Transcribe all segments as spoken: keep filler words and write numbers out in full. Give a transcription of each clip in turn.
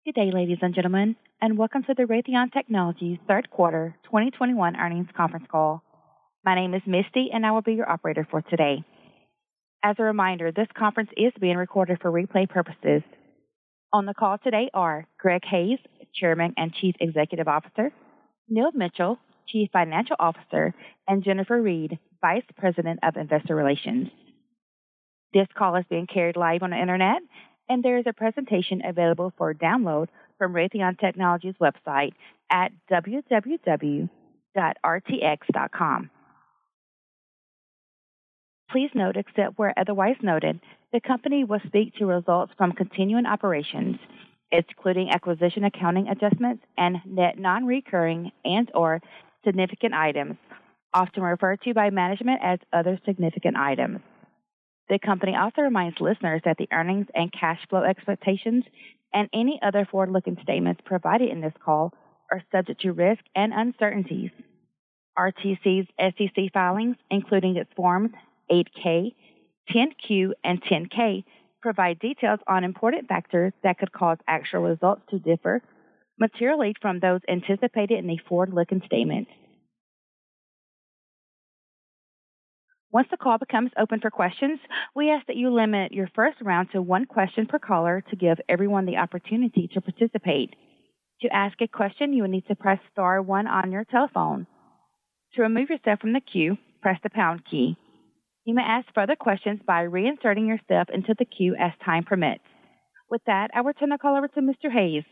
Good day, ladies and gentlemen, and welcome to the Raytheon Technologies third quarter twenty twenty-one earnings conference call. My name is Misty, and I will be your operator for today. As a reminder, this conference is being recorded for replay purposes. On the call today are Greg Hayes, Chairman and Chief Executive Officer, Neil Mitchell, Chief Financial Officer, and Jennifer Reed, Vice President of Investor Relations. This call is being carried live on the Internet, and there is a presentation available for download from Raytheon Technologies' website at w w w dot r t x dot com. Please note, except where otherwise noted, the company will speak to results from continuing operations, excluding acquisition accounting adjustments and net non-recurring and or significant items, often referred to by management as other significant items. The company also reminds listeners that the earnings and cash flow expectations and any other forward-looking statements provided in this call are subject to risk and uncertainties. R T C's S E C filings, including its Forms eight K, ten Q, and ten K, provide details on important factors that could cause actual results to differ materially from those anticipated in the forward-looking statements. Once the call becomes open for questions, we ask that you limit your first round to one question per caller to give everyone the opportunity to participate. To ask a question, you will need to press star one on your telephone. To remove yourself from the queue, press the pound key. You may ask further questions by reinserting yourself into the queue as time permits. With that, I will turn the call over to Mister Hayes.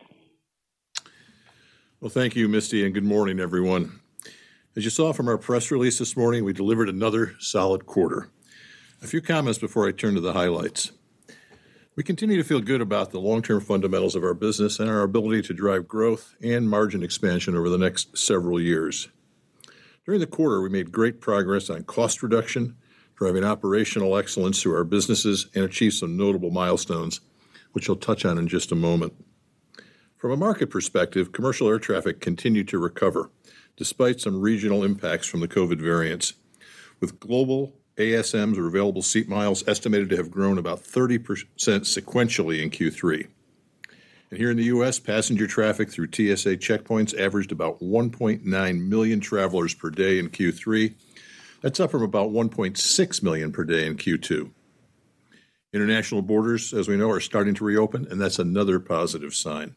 Well, thank you, Misty, and good morning, everyone. As you saw from our press release this morning, we delivered another solid quarter. A few comments before I turn to the highlights. We continue to feel good about the long-term fundamentals of our business and our ability to drive growth and margin expansion over the next several years. During the quarter, we made great progress on cost reduction, driving operational excellence through our businesses, and achieved some notable milestones, which I'll touch on in just a moment. From a market perspective, commercial air traffic continued to recover, despite some regional impacts from the COVID variants, with global A S Ms, or available seat miles, estimated to have grown about thirty percent sequentially in Q three. And here in the U S, passenger traffic through T S A checkpoints averaged about one point nine million travelers per day in Q three. That's up from about one point six million per day in Q two. International borders, as we know, are starting to reopen, and that's another positive sign.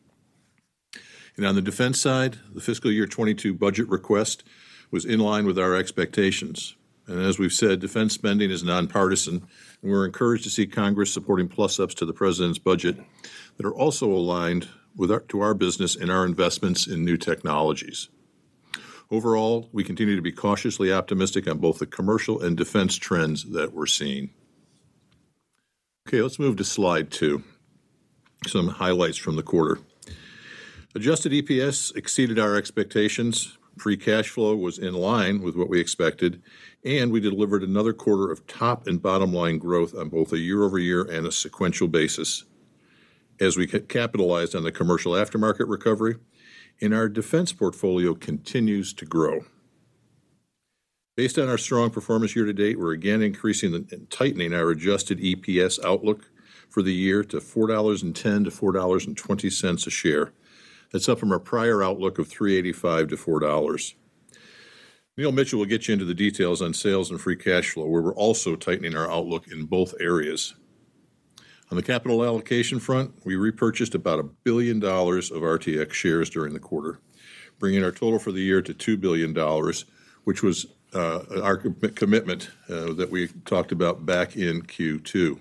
And on the defense side, the fiscal year twenty-two budget request was in line with our expectations. And as we've said, defense spending is nonpartisan, and we're encouraged to see Congress supporting plus-ups to the president's budget that are also aligned with our, to our business and our investments in new technologies. Overall, we continue to be cautiously optimistic on both the commercial and defense trends that we're seeing. Okay, let's move to slide two. Some highlights from the quarter. Adjusted E P S exceeded our expectations. Free cash flow was in line with what we expected, and we delivered another quarter of top and bottom line growth on both a year-over-year and a sequential basis, as we capitalized on the commercial aftermarket recovery, and our defense portfolio continues to grow. Based on our strong performance year to date, we're again increasing and tightening our adjusted E P S outlook for the year to four dollars and ten cents to four dollars and twenty cents a share. That's up from our prior outlook of three dollars and eighty-five cents to four dollars. Neil Mitchell will get you into the details on sales and free cash flow, where we're also tightening our outlook in both areas. On the capital allocation front, we repurchased about a billion dollars of R T X shares during the quarter, bringing our total for the year to two billion dollars, which was uh, our commitment uh, that we talked about back in Q two.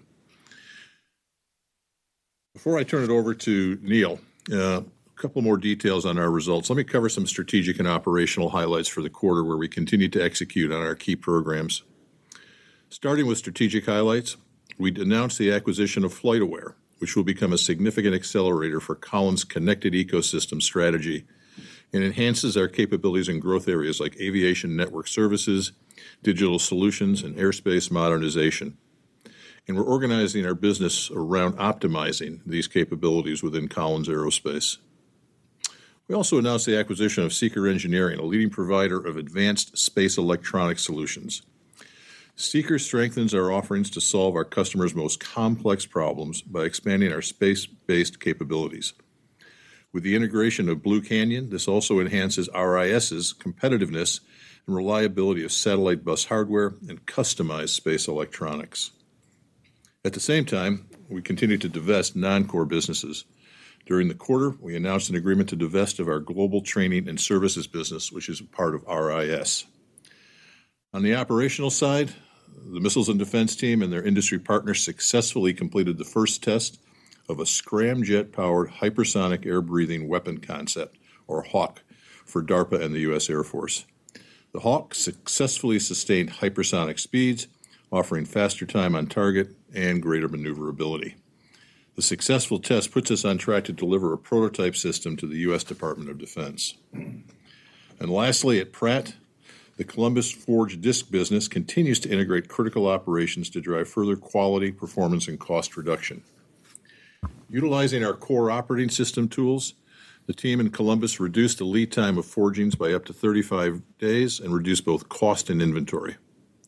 Before I turn it over to Neil, uh, a couple more details on our results. Let me cover some strategic and operational highlights for the quarter where we continue to execute on our key programs. Starting with strategic highlights, we announced the acquisition of FlightAware, which will become a significant accelerator for Collins' connected ecosystem strategy and enhances our capabilities in growth areas like aviation network services, digital solutions, and airspace modernization. And we're organizing our business around optimizing these capabilities within Collins Aerospace. We also announced the acquisition of Seeker Engineering, a leading provider of advanced space electronic solutions. Seeker strengthens our offerings to solve our customers' most complex problems by expanding our space-based capabilities. With the integration of Blue Canyon, this also enhances RIS's competitiveness and reliability of satellite bus hardware and customized space electronics. At the same time, we continue to divest non-core businesses. During the quarter, we announced an agreement to divest of our global training and services business, which is part of R I S. On the operational side, the Missiles and Defense Team and their industry partners successfully completed the first test of a scramjet-powered hypersonic air-breathing weapon concept, or HAWC, for DARPA and the U S Air Force. The HAWC successfully sustained hypersonic speeds, offering faster time on target and greater maneuverability. The successful test puts us on track to deliver a prototype system to the U S Department of Defense. And lastly, at Pratt, the Columbus Forge Disc business continues to integrate critical operations to drive further quality, performance, and cost reduction. Utilizing our core operating system tools, the team in Columbus reduced the lead time of forgings by up to thirty-five days and reduced both cost and inventory.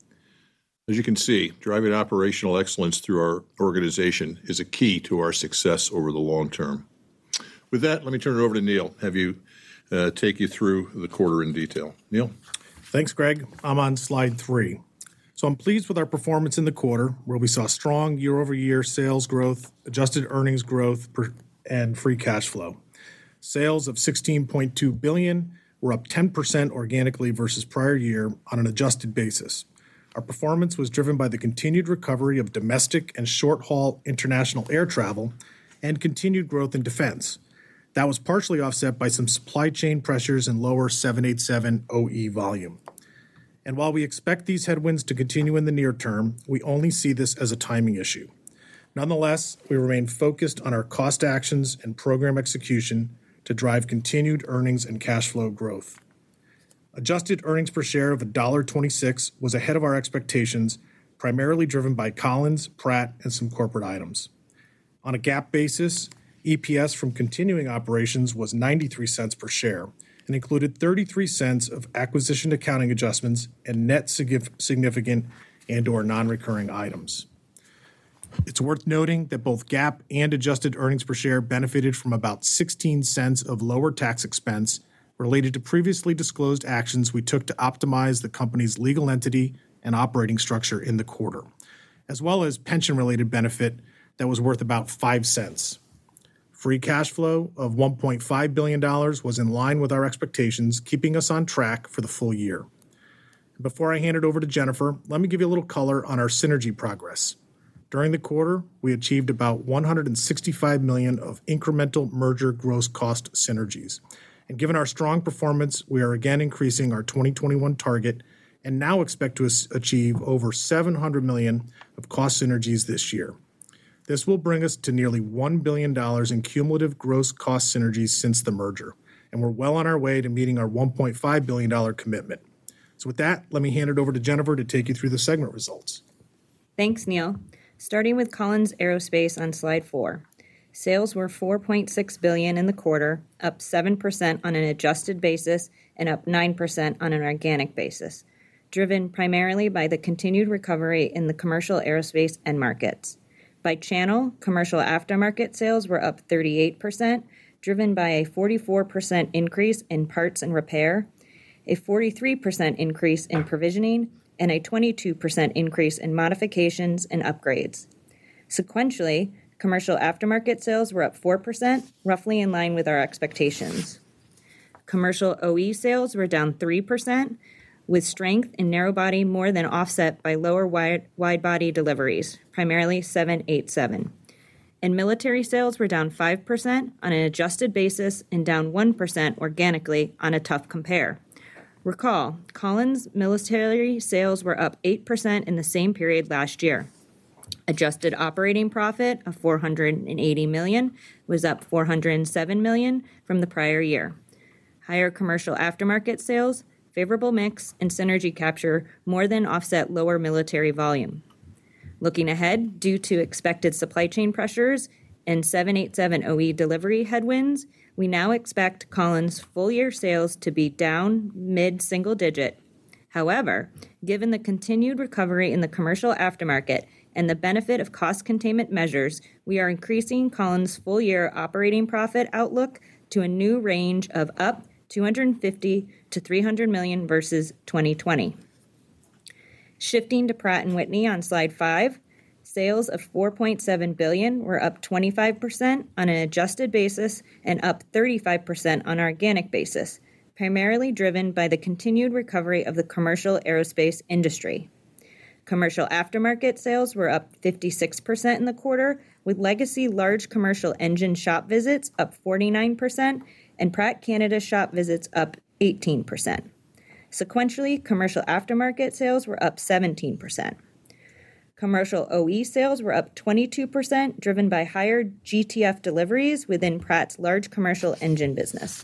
As you can see, driving operational excellence through our organization is a key to our success over the long term. With that, let me turn it over to Neil, have you uh, take you through the quarter in detail. Neil? Thanks, Greg. I'm on slide three. So I'm pleased with our performance in the quarter, where we saw strong year-over-year sales growth, adjusted earnings growth, per, and free cash flow. Sales of sixteen point two billion dollars were up ten percent organically versus prior year on an adjusted basis. Our performance was driven by the continued recovery of domestic and short-haul international air travel and continued growth in defense. That was partially offset by some supply chain pressures and lower seven eighty-seven O E volume. And while we expect these headwinds to continue in the near term, we only see this as a timing issue. Nonetheless, we remain focused on our cost actions and program execution to drive continued earnings and cash flow growth. Adjusted earnings per share of one dollar and twenty-six cents was ahead of our expectations, primarily driven by Collins, Pratt, and some corporate items. On a GAAP basis, E P S from continuing operations was ninety-three cents per share and included thirty-three cents of acquisition accounting adjustments and net significant and or non-recurring items. It's worth noting that both GAAP and adjusted earnings per share benefited from about sixteen cents of lower tax expense related to previously disclosed actions we took to optimize the company's legal entity and operating structure in the quarter, as well as pension-related benefit that was worth about five cents. Free cash flow of one point five billion dollars was in line with our expectations, keeping us on track for the full year. Before I hand it over to Jennifer, let me give you a little color on our synergy progress. During the quarter, we achieved about one hundred sixty-five million dollars of incremental merger gross cost synergies. And given our strong performance, we are again increasing our twenty twenty-one target and now expect to achieve over seven hundred million dollars of cost synergies this year. This will bring us to nearly one billion dollars in cumulative gross cost synergies since the merger, and we're well on our way to meeting our one point five billion dollars commitment. So with that, let me hand it over to Jennifer to take you through the segment results. Thanks, Neil. Starting with Collins Aerospace on slide four. Sales were four point six billion dollars in the quarter, up seven percent on an adjusted basis and up nine percent on an organic basis, driven primarily by the continued recovery in the commercial aerospace end markets. By channel, commercial aftermarket sales were up thirty-eight percent, driven by a forty-four percent increase in parts and repair, a forty-three percent increase in provisioning, and a twenty-two percent increase in modifications and upgrades. Sequentially, commercial aftermarket sales were up four percent, roughly in line with our expectations. Commercial O E sales were down three percent, with strength in narrow-body more than offset by lower wide, wide-body deliveries, primarily seven eighty-seven. And military sales were down five percent on an adjusted basis and down one percent organically on a tough compare. Recall, Collins military sales were up eight percent in the same period last year. Adjusted operating profit of four hundred eighty million dollars was up four hundred seven million dollars from the prior year. Higher commercial aftermarket sales, favorable mix, and synergy capture more than offset lower military volume. Looking ahead, due to expected supply chain pressures and seven eighty-seven O E delivery headwinds, we now expect Collins' full-year sales to be down mid-single digit. However, given the continued recovery in the commercial aftermarket and the benefit of cost containment measures, we are increasing Collins' full-year operating profit outlook to a new range of up two hundred fifty to three hundred million versus twenty twenty. Shifting to Pratt and Whitney on slide five, sales of four point seven billion dollars were up twenty-five percent on an adjusted basis and up thirty-five percent on an organic basis, primarily driven by the continued recovery of the commercial aerospace industry. Commercial aftermarket sales were up fifty-six percent in the quarter, with legacy large commercial engine shop visits up forty-nine percent and Pratt Canada shop visits up eighteen percent. Sequentially, commercial aftermarket sales were up seventeen percent. Commercial O E sales were up twenty-two percent, driven by higher G T F deliveries within Pratt's large commercial engine business.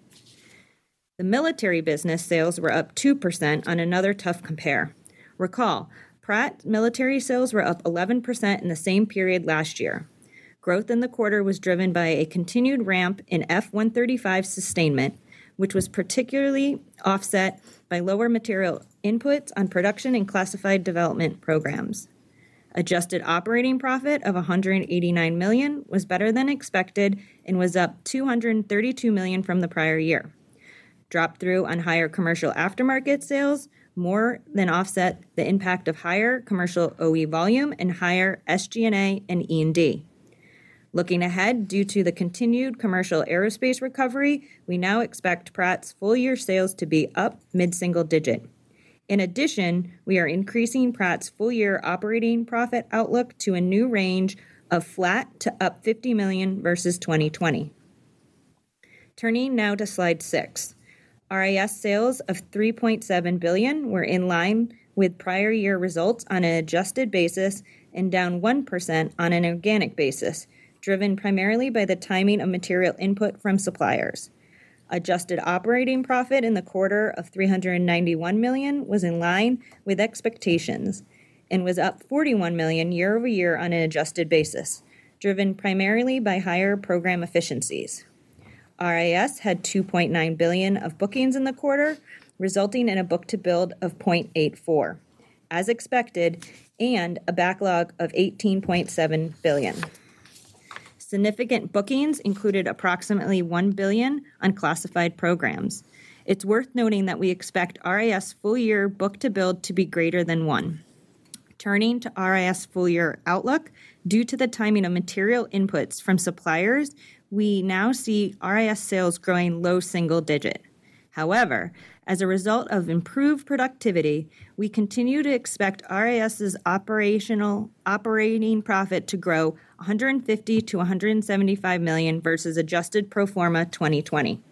The military business sales were up two percent on another tough compare. Recall, Pratt military sales were up eleven percent in the same period last year. Growth in the quarter was driven by a continued ramp in F one thirty-five sustainment, which was particularly offset by lower material inputs on production and classified development programs. Adjusted operating profit of one hundred eighty-nine million dollars was better than expected and was up two hundred thirty-two million dollars from the prior year. Drop through on higher commercial aftermarket sales more than offset the impact of higher commercial O E volume and higher S G and A and E and D. Looking ahead, due to the continued commercial aerospace recovery, we now expect Pratt's full-year sales to be up mid-single digit. In addition, we are increasing Pratt's full-year operating profit outlook to a new range of flat to up fifty million dollars versus twenty twenty. Turning now to slide six. R I S sales of three point seven billion dollars were in line with prior year results on an adjusted basis and down one percent on an organic basis, driven primarily by the timing of material input from suppliers. Adjusted operating profit in the quarter of three hundred ninety-one million dollars was in line with expectations and was up forty-one million dollars year over year on an adjusted basis, driven primarily by higher program efficiencies. R I S had two point nine billion dollars of bookings in the quarter, resulting in a book-to-build of zero point eight four, as expected, and a backlog of eighteen point seven billion dollars. Significant bookings included approximately one billion dollars on classified programs. It's worth noting that we expect R I S full-year book-to-build to be greater than one. Turning to R I S full-year outlook, due to the timing of material inputs from suppliers, we now see R I S sales growing low single digit. However, as a result of improved productivity, we continue to expect RIS's operational operating profit to grow one hundred fifty to one hundred seventy-five million dollars versus adjusted pro forma twenty twenty.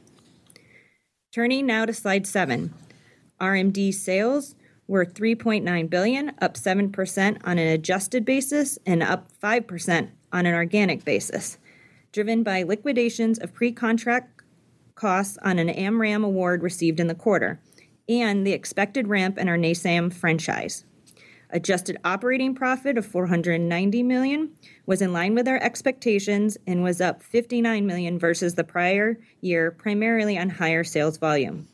Turning now to slide seven. R M D sales were three point nine billion dollars, up seven percent on an adjusted basis and up five percent on an organic basis, driven by liquidations of pre-contract costs on an AMRAAM award received in the quarter, and the expected ramp in our NASAM franchise. Adjusted operating profit of four hundred ninety million dollars was in line with our expectations and was up fifty-nine million dollars versus the prior year, primarily on higher sales volume.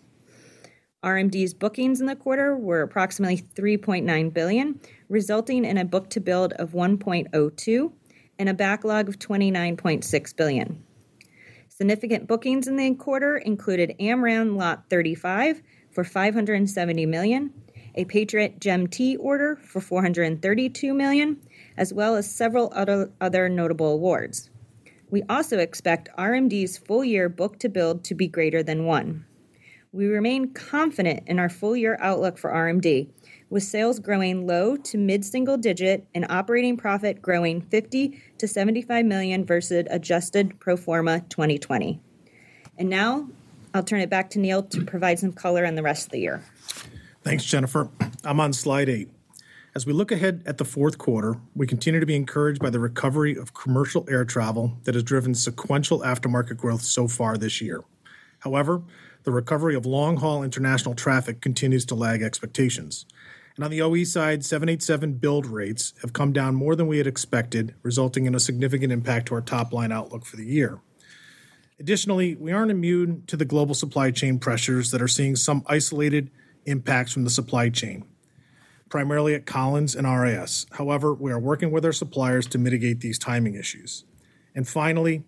R M D's bookings in the quarter were approximately three point nine billion dollars, resulting in a book-to-build of one point oh two and a backlog of twenty-nine point six billion dollars. Significant bookings in the quarter included AMRAAM Lot thirty-five for five hundred seventy million dollars, a Patriot GEM-T order for four hundred thirty-two million dollars, as well as several other, other notable awards. We also expect R M D's full-year book-to-build to be greater than one. We remain confident in our full-year outlook for R M D, with sales growing low to mid-single digit and operating profit growing fifty to seventy-five million dollars versus adjusted pro forma twenty twenty. And now I'll turn it back to Neil to provide some color on the rest of the year. Thanks, Jennifer. I'm on slide eight. As we look ahead at the fourth quarter, we continue to be encouraged by the recovery of commercial air travel that has driven sequential aftermarket growth so far this year. However, the recovery of long-haul international traffic continues to lag expectations. And on the O E side, seven eighty-seven build rates have come down more than we had expected, resulting in a significant impact to our top-line outlook for the year. Additionally, we aren't immune to the global supply chain pressures that are seeing some isolated impacts from the supply chain, primarily at Collins and R I S. However, we are working with our suppliers to mitigate these timing issues. And finally,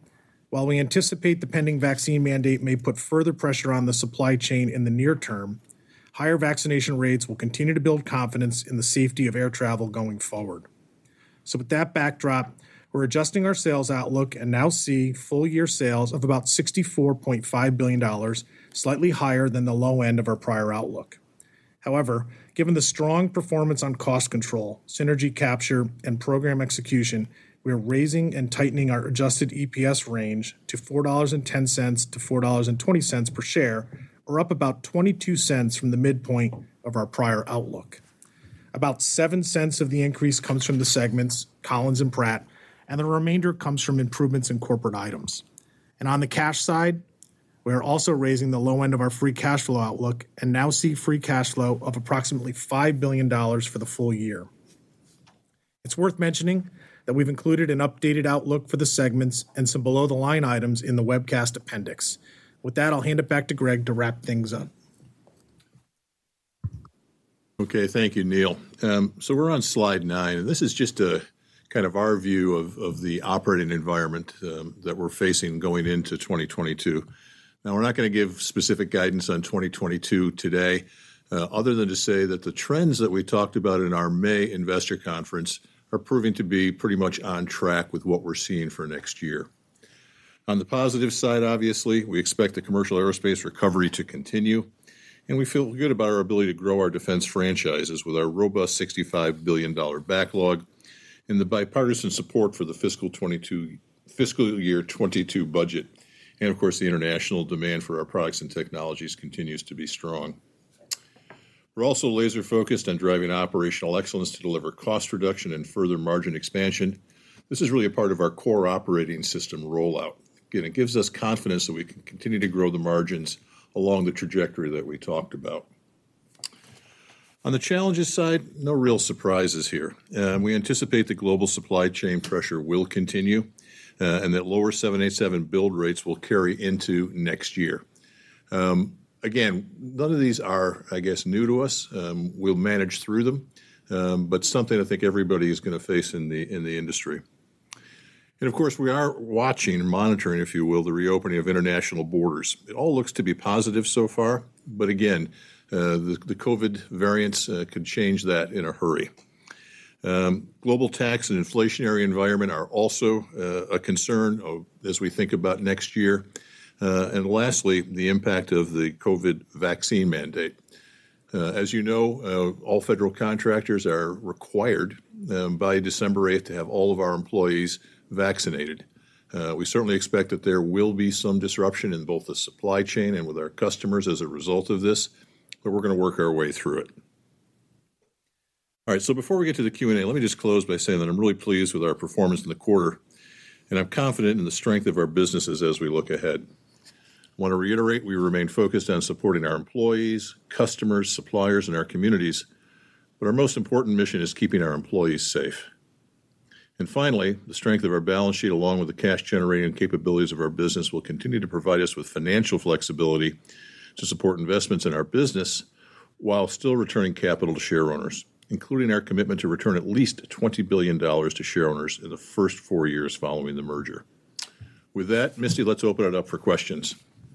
While we anticipate the pending vaccine mandate may put further pressure on the supply chain in the near term, higher vaccination rates will continue to build confidence in the safety of air travel going forward. So with that backdrop, we're adjusting our sales outlook and now see full-year sales of about sixty-four point five billion dollars, slightly higher than the low end of our prior outlook. However, given the strong performance on cost control, synergy capture, and program execution, we are raising and tightening our adjusted E P S range to four dollars and ten cents to four dollars and twenty cents per share, or up about twenty-two cents from the midpoint of our prior outlook. About seven cents of the increase comes from the segments, Collins and Pratt, and the remainder comes from improvements in corporate items. And on the cash side, we are also raising the low end of our free cash flow outlook and now see free cash flow of approximately five billion dollars for the full year. It's worth mentioning that we've included an updated outlook for the segments and some below-the-line items in the webcast appendix. With that, I'll hand it back to Greg to wrap things up. Okay, thank you, Neil. Um, so we're on slide nine, and this is just a kind of our view of, of the operating environment um, that we're facing going into twenty twenty-two. Now, we're not going to give specific guidance on twenty twenty-two today, uh, other than to say that the trends that we talked about in our May investor conference are proving to be pretty much on track with what we're seeing for next year. On the positive side, obviously, we expect the commercial aerospace recovery to continue, and we feel good about our ability to grow our defense franchises with our robust sixty-five billion dollars backlog and the bipartisan support for the fiscal twenty-two fiscal year twenty-two budget. And, of course, the international demand for our products and technologies continues to be strong. We're also laser-focused on driving operational excellence to deliver cost reduction and further margin expansion. This is really a part of our core operating system rollout. Again, it gives us confidence that we can continue to grow the margins along the trajectory that we talked about. On the challenges side, no real surprises here. Um, we anticipate the global supply chain pressure will continue uh, and that lower seven eighty-seven build rates will carry into next year. Um, again, none of these are, I guess, new to us. Um, we'll manage through them, um, but something I think everybody is going to face in the in the industry. And, of course, we are watching and monitoring, if you will, the reopening of international borders. It all looks to be positive so far, but again, uh, the, the COVID variants uh, could change that in a hurry. Um, global tax and inflationary environment are also uh, a concern of, as we think about next year. Uh, and lastly, the impact of the COVID vaccine mandate. Uh, as you know, uh, all federal contractors are required um, by December eighth to have all of our employees vaccinated. Uh, we certainly expect that there will be some disruption in both the supply chain and with our customers as a result of this, but we're going to work our way through it. All right, so before we get to the Q and A, let me just close by saying that I'm really pleased with our performance in the quarter, and I'm confident in the strength of our businesses as we look ahead. I want to reiterate, we remain focused on supporting our employees, customers, suppliers, and our communities, but our most important mission is keeping our employees safe. And finally, the strength of our balance sheet along with the cash-generating capabilities of our business will continue to provide us with financial flexibility to support investments in our business while still returning capital to shareowners, including our commitment to return at least twenty billion dollars to shareowners in the first four years following the merger. With that, Misty, let's open it up for questions.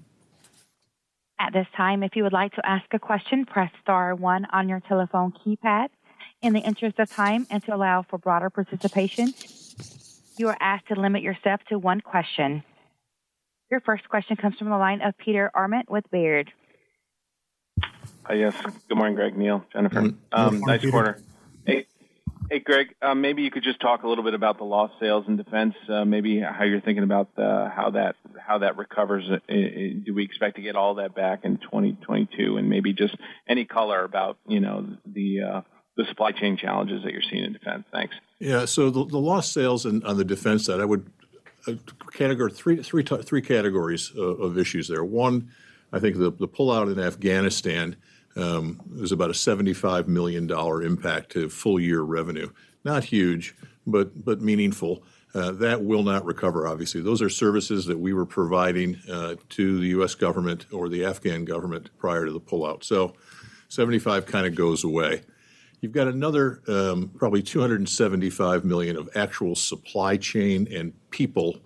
At this time, if you would like to ask a question, press star one on your telephone keypad. In the interest of time and to allow for broader participation, you are asked to limit yourself to one question. Your first question comes from the line of Peter Arment with Baird. Uh, yes. Good morning, Greg, Neil, Jennifer. Mm-hmm. Um, nice Peter. Quarter. Hey, hey, Greg. Uh, maybe you could just talk a little bit about the lost sales in defense. Uh, maybe how you're thinking about the, how that how that recovers. Uh, do we expect to get all that back in twenty twenty-two? And maybe just any color about you know the uh, the supply chain challenges that you're seeing in defense. Thanks. Yeah. So the, the lost sales in, on the defense side, I would uh, category three three three categories of, of issues there. One, I think the the pullout in Afghanistan. Um, there's about a seventy-five million dollars impact to full year revenue. Not huge, but but meaningful. Uh, that will not recover, obviously. Those are services that we were providing uh, to the U S government or the Afghan government prior to the pullout. So seventy-five kind of goes away. You've got another um, probably two hundred seventy-five million dollars of actual supply chain and people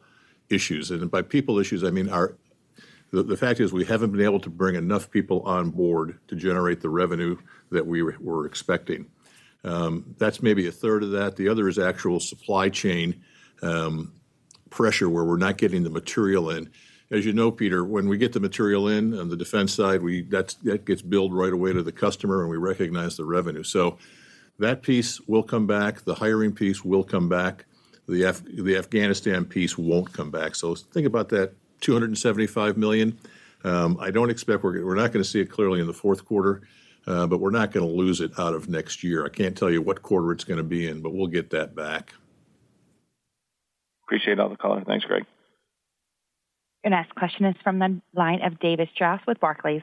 issues. And by people issues, I mean our the, the fact is we haven't been able to bring enough people on board to generate the revenue that we were, were expecting. Um, that's maybe a third of that. The other is actual supply chain um, pressure where we're not getting the material in. As you know, Peter, when we get the material in on the defense side, we that's, that gets billed right away to the customer and we recognize the revenue. So that piece will come back. The hiring piece will come back. The Af- the Afghanistan piece won't come back. So think about that two hundred seventy-five million dollars. Um, I don't expect we're, we're not going to see it clearly in the fourth quarter. Uh, but we're not going to lose it out of next year. I can't tell you what quarter it's going to be in, but we'll get that back. Appreciate all the color. Thanks, Greg. Your next question is from the line of David Strauss with Barclays.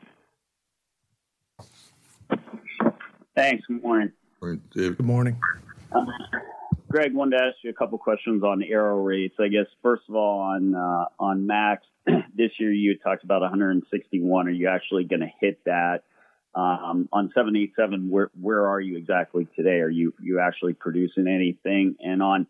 Thanks. Good morning. Good morning. Uh, Greg, wanted to ask you a couple questions on aero rates. I guess, first of all, on uh, on MAX, this year you had talked about one hundred sixty-one. Are you actually going to hit that? Um, on seven eighty-seven, where where are you exactly today? Are you you actually producing anything? And on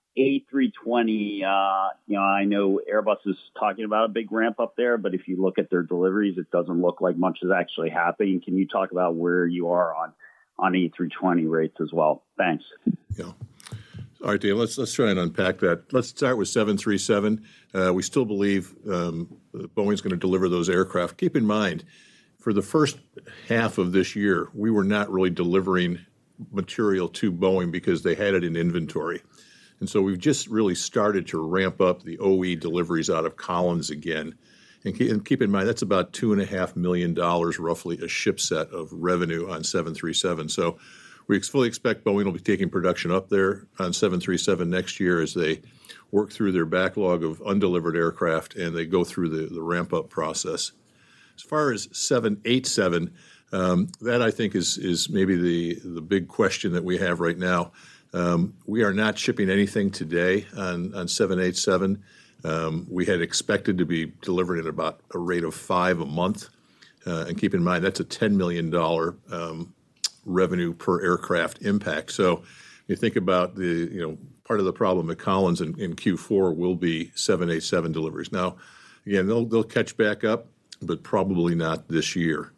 A three twenty, uh, you know, I know Airbus is talking about a big ramp up there, but if you look at their deliveries, it doesn't look like much is actually happening. Can you talk about where you are on on A three twenty rates as well? Thanks. Yeah. All right, Dave, let's let's try and unpack that. Let's start with seven thirty-seven. Uh, we still believe um, Boeing's going to deliver those aircraft. Keep in mind, for the first half of this year, we were not really delivering material to Boeing because they had it in inventory. And so we've just really started to ramp up the O E deliveries out of Collins again. And keep, and keep in mind, that's about two point five million dollars roughly a ship set of revenue on seven thirty-seven. So we fully expect Boeing will be taking production up there on seven thirty-seven next year as they work through their backlog of undelivered aircraft and they go through the, the ramp-up process. As far as seven eighty-seven, um, that I think is is maybe the, the big question that we have right now. Um, we are not shipping anything today on, on seven eighty-seven. Um, we had expected to be delivering at about a rate of five a month. Uh, and keep in mind, that's a ten million dollars um, revenue per aircraft impact. So you think about the, you know, part of the problem at Collins in, in Q four will be seven eighty-seven deliveries. Now, again, they'll they'll catch back up, but probably not this year.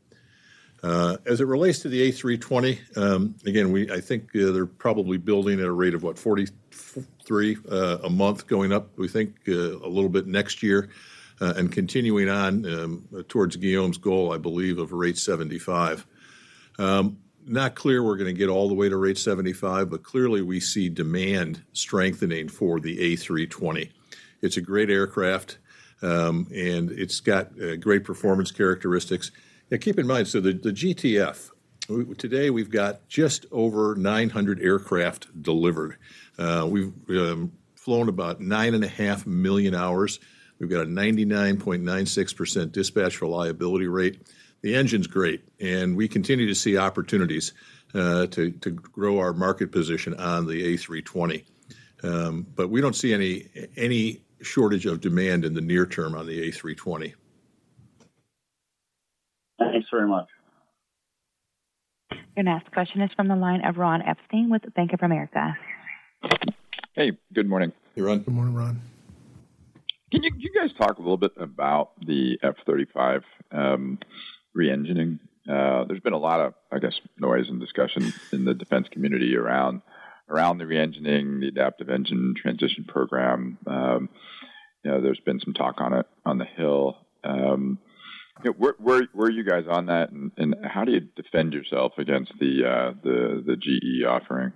Uh, as it relates to the A three twenty, um, again, we I think uh, they're probably building at a rate of, what, forty-three uh, a month going up, we think, uh, a little bit next year, uh, and continuing on um, towards Guillaume's goal, I believe, of rate seventy-five. Um, not clear we're going to get all the way to rate seventy-five, but clearly we see demand strengthening for the A three twenty. It's a great aircraft. Um, and it's got uh, great performance characteristics. Yeah, keep in mind, so the, the G T F, we, today we've got just over nine hundred aircraft delivered. Uh, we've um, flown about nine and a half million hours. We've got a ninety-nine point nine six percent dispatch reliability rate. The engine's great, and we continue to see opportunities uh, to, to grow our market position on the A three twenty. Um, but we don't see any any shortage of demand in the near term on the A three twenty. Thanks very much. Your next question is from the line of Ron Epstein with Bank of America. Hey, good morning. Hey, Ron. Good morning, Ron. Can you, you guys talk a little bit about the F thirty-five um, re-engining? Uh, there's been a lot of, I guess, noise and discussion in the defense community around around the re-engining, the adaptive engine transition program. Um, you know, there's been some talk on it on the Hill. Um, you know, where, where, where are you guys on that, and, and how do you defend yourself against the uh, the, the G E offering?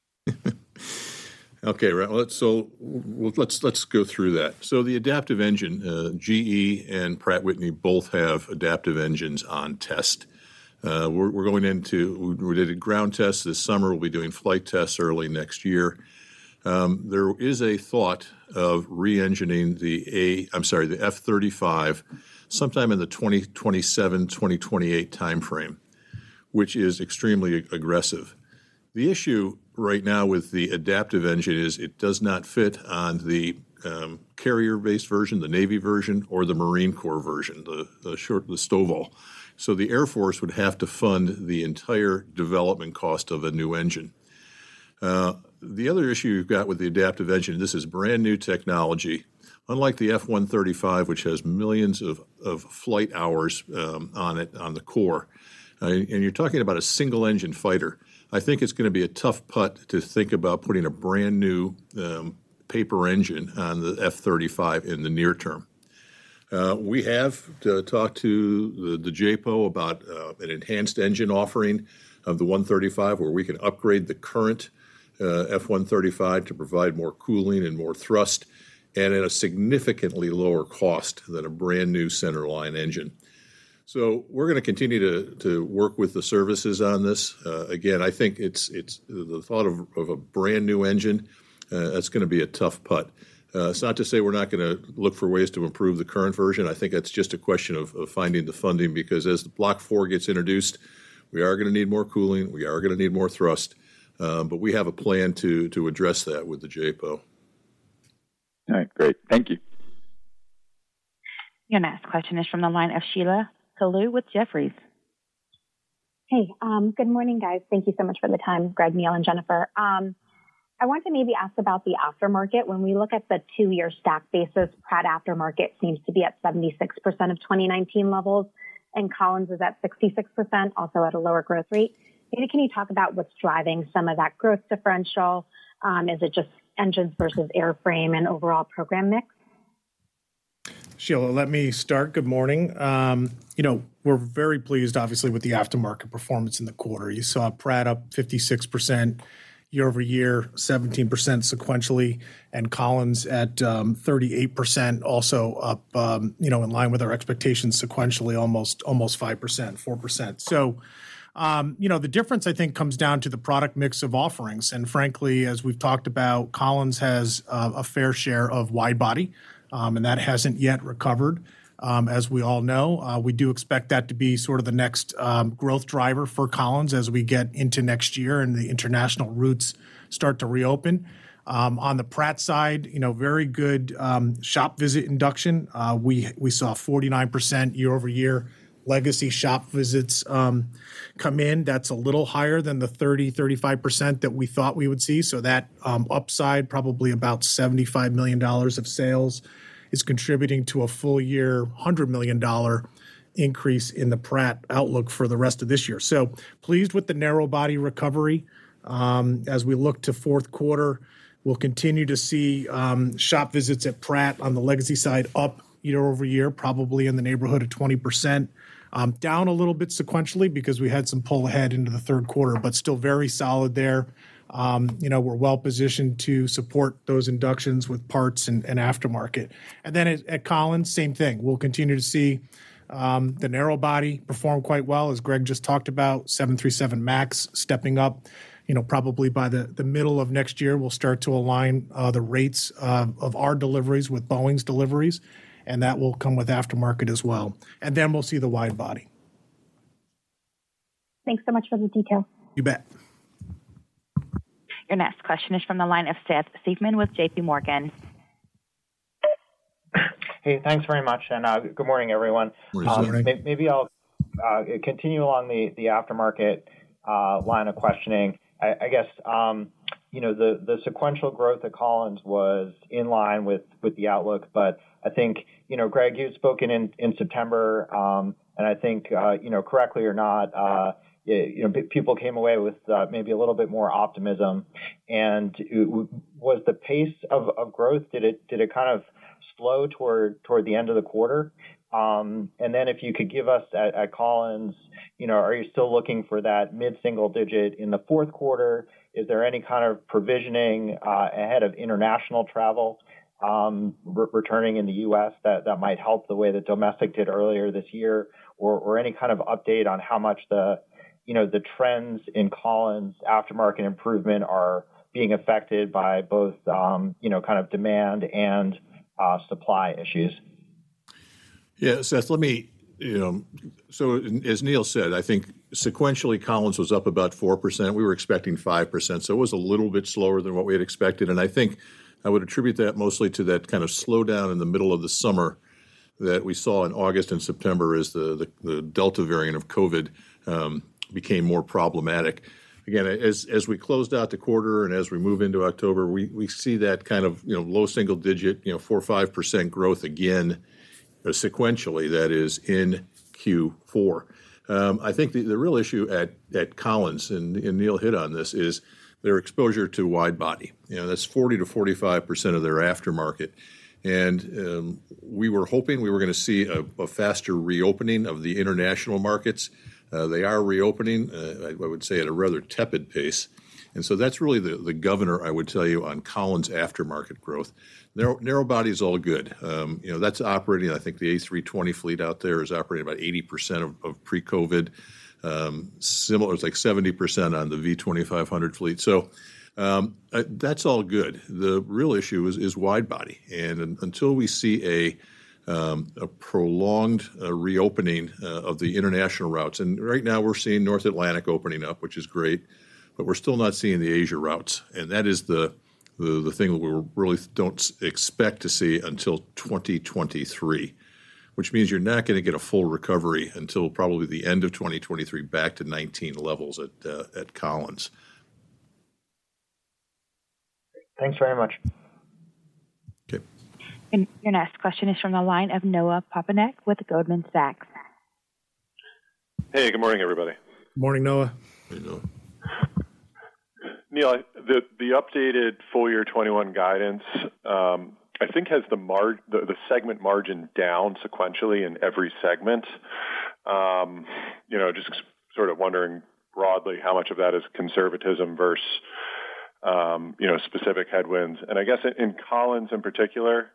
Okay, right. Well, let's, so well, let's let's go through that. So the adaptive engine, uh, G E and Pratt Whitney both have adaptive engines on test. Uh, we're, we're going into, we did a ground test this summer. We'll be doing flight tests early next year. Um, there is a thought of re-engineering the A, I'm sorry, the F thirty-five sometime in the twenty twenty-seven, twenty twenty-eight timeframe, which is extremely aggressive. The issue right now with the adaptive engine is it does not fit on the um, carrier-based version, the Navy version, or the Marine Corps version, the, the short, the STOVL. So the Air Force would have to fund the entire development cost of a new engine. Uh, the other issue you've got with the adaptive engine, this is brand new technology. Unlike the F one thirty-five, which has millions of, of flight hours um, on it, on the core, uh, and you're talking about a single-engine fighter, I think it's going to be a tough putt to think about putting a brand new um, paper engine on the F thirty-five in the near term. Uh, we have to talk to the, the J P O about uh, an enhanced engine offering of the one thirty-five where we can upgrade the current uh, F one thirty-five to provide more cooling and more thrust and at a significantly lower cost than a brand new centerline engine. So we're going to continue to, to work with the services on this. Uh, again, I think it's it's the thought of, of a brand new engine, uh, that's going to be a tough putt. Uh, it's not to say we're not going to look for ways to improve the current version. I think that's just a question of, of finding the funding because as the Block four gets introduced, we are going to need more cooling. We are going to need more thrust. Um, but we have a plan to to address that with the J P O. All right, great. Thank you. Your next question is from the line of Sheila Kahyaoglu with Jefferies. Hey, um, good morning, guys. Thank you so much for the time, Greg, Neil, and Jennifer. Um, I want to maybe ask about the aftermarket. When we look at the two-year stack basis, Pratt aftermarket seems to be at seventy-six percent of twenty nineteen levels, and Collins is at sixty-six percent, also at a lower growth rate. Maybe can you talk about what's driving some of that growth differential? Um, is it just engines versus airframe and overall program mix? Sheila, let me start. Good morning. Um, you know, we're very pleased, obviously, with the aftermarket performance in the quarter. You saw Pratt up fifty-six percent year over year, seventeen percent sequentially, and Collins at um, thirty-eight percent, also up, um, you know, in line with our expectations sequentially, almost almost five percent, four percent. So, Um, you know, the difference, I think, comes down to the product mix of offerings. And frankly, as we've talked about, Collins has uh, a fair share of wide body, um, and that hasn't yet recovered. Um, as we all know, uh, we do expect that to be sort of the next um, growth driver for Collins as we get into next year and the international routes start to reopen. Um, on the Pratt side, you know, very good um, shop visit induction. Uh, we we saw forty-nine percent year over year legacy shop visits um, come in. That's a little higher than the thirty, thirty-five percent that we thought we would see. So that um, upside, probably about seventy-five million dollars of sales, is contributing to a full year one hundred million dollars increase in the Pratt outlook for the rest of this year. So pleased with the narrow body recovery. Um, as we look to fourth quarter, we'll continue to see um, shop visits at Pratt on the legacy side up year over year, probably in the neighborhood of twenty percent. Um, down a little bit sequentially because we had some pull ahead into the third quarter, but still very solid there. Um, you know, we're well positioned to support those inductions with parts and, and aftermarket. And then at, at Collins, same thing. We'll continue to see um, the narrow body perform quite well, as Greg just talked about. seven thirty-seven MAX stepping up. You know, probably by the, the middle of next year, we'll start to align uh, the rates uh, of our deliveries with Boeing's deliveries. And that will come with aftermarket as well. And then we'll see the wide body. Thanks so much for the detail. You bet. Your next question is from the line of Seth Seifman with J P Morgan. Hey, thanks very much, and uh, good morning, everyone. Good um, morning. may- maybe I'll uh, continue along the, the aftermarket uh, line of questioning. I, I guess, um, you know, the, the sequential growth at Collins was in line with, with the outlook, but I think, you know, Greg, you'd spoken in, in September, um, and I think, uh, you know, correctly or not, uh, you know, people came away with uh, maybe a little bit more optimism. And was the pace of, of growth, did it did it kind of slow toward toward the end of the quarter? Um, and then if you could give us at, at Collins, you know, are you still looking for that mid-single digit in the fourth quarter? Is there any kind of provisioning uh, ahead of international travel? Um, re- returning in the U S that, that might help the way that domestic did earlier this year, or, or any kind of update on how much the, you know, the trends in Collins aftermarket improvement are being affected by both, um, you know, kind of demand and uh, supply issues. Yeah, Seth, let me, you know, so as Neil said, I think sequentially Collins was up about four percent. We were expecting five percent, so it was a little bit slower than what we had expected. And I think I would attribute that mostly to that kind of slowdown in the middle of the summer that we saw in August and September as the, the, the Delta variant of COVID um, became more problematic. again, as as we closed out the quarter and as we move into October, we, we see that kind of, you know, low single digit, you know, four or five percent growth again, uh, sequentially, that is, in Q four. Um, I think the, the real issue at, at Collins, and, and Neil hit on this, is their exposure to wide body. You know, that's forty to forty-five percent of their aftermarket. And um, we were hoping we were going to see a, a faster reopening of the international markets. Uh, they are reopening, uh, I would say, at a rather tepid pace. And so that's really the, the governor, I would tell you, on Collins' aftermarket growth. Narrow, narrow body is all good. Um, you know, that's operating, I think the A three twenty fleet out there is operating about eighty percent of, of pre-COVID. Um, similar, it's like seventy percent on the V twenty-five hundred fleet. So um, uh, that's all good. The real issue is, is wide body. And um, until we see a Um, a prolonged uh, reopening uh, of the international routes. And right now we're seeing North Atlantic opening up, which is great, but we're still not seeing the Asia routes. And that is the the, the thing that we really don't expect to see until twenty twenty-three, which means you're not going to get a full recovery until probably the end of twenty twenty-three, back to nineteen levels at uh, at Collins. Thanks very much. Okay. And your next question is from the line of Noah Poponak with Goldman Sachs. Hey, good morning, everybody. Morning, Noah. Hey, Noah. Neil, the the updated full year twenty-one guidance, um, I think has the, mar- the the segment margin down sequentially in every segment. Um, you know, just sort of wondering broadly how much of that is conservatism versus um, you know specific headwinds. And I guess in, in Collins in particular,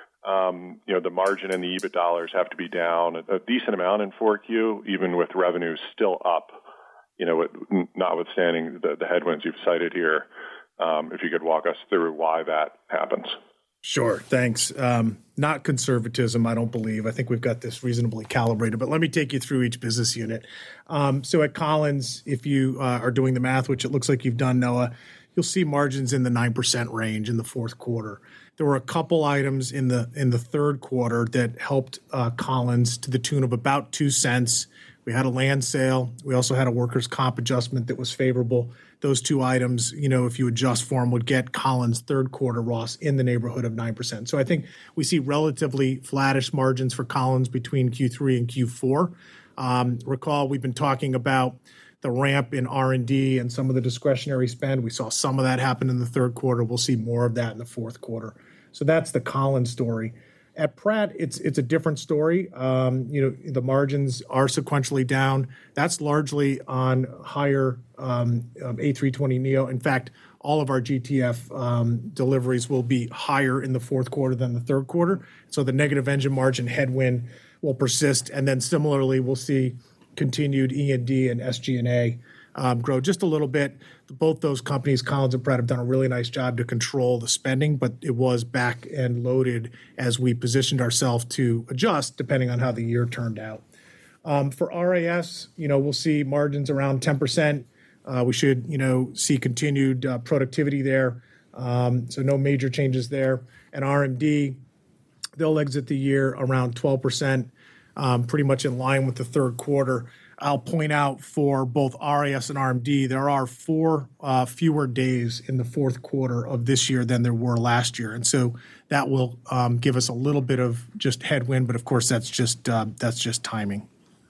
um, you know, the margin and the EBIT dollars have to be down a, a decent amount in four Q, even with revenues still up. You know, notwithstanding the, the headwinds you've cited here, um, if you could walk us through why that happens. Sure, thanks. Um, not conservatism, I don't believe. I think we've got this reasonably calibrated, but let me take you through each business unit. Um, so at Collins, if you uh, are doing the math, which it looks like you've done, Noah, you'll see margins in the nine percent range in the fourth quarter. There were a couple items in the in the third quarter that helped uh, Collins to the tune of about two cents. We had a land sale. We also had a workers' comp adjustment that was favorable. Those two items, you know, if you adjust for them, would get Collins' third quarter R O S in the neighborhood of nine percent. So I think we see relatively flattish margins for Collins between Q three and Q four. Um, recall, we've been talking about the ramp in R and D and some of the discretionary spend. We saw some of that happen in the third quarter. We'll see more of that in the fourth quarter. So that's the Collins story. At Pratt, it's it's a different story. Um, you know, the margins are sequentially down. That's largely on higher um, um, A three twenty neo. In fact, all of our G T F um, deliveries will be higher in the fourth quarter than the third quarter. So the negative engine margin headwind will persist. And then similarly, we'll see continued E and D and S G and A um, grow just a little bit. Both those companies, Collins and Pratt, have done a really nice job to control the spending, but it was back end loaded as we positioned ourselves to adjust depending on how the year turned out. Um, for R A S, you know, we'll see margins around ten percent. Uh, we should, you know, see continued uh, productivity there. Um, so no major changes there. And R M D, they'll exit the year around twelve percent, um, pretty much in line with the third quarter. I'll point out for both R A S and R M D, there are four uh, fewer days in the fourth quarter of this year than there were last year. And so that will um, give us a little bit of just headwind, but of course that's just uh, that's just timing.